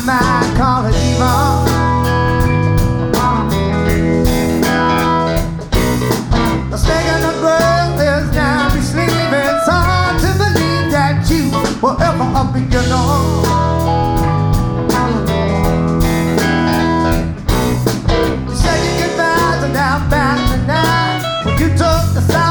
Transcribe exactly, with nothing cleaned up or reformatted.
might call it evil. The snake and the girl is now be sleeping. It's hard to believe that you will ever up in your nose.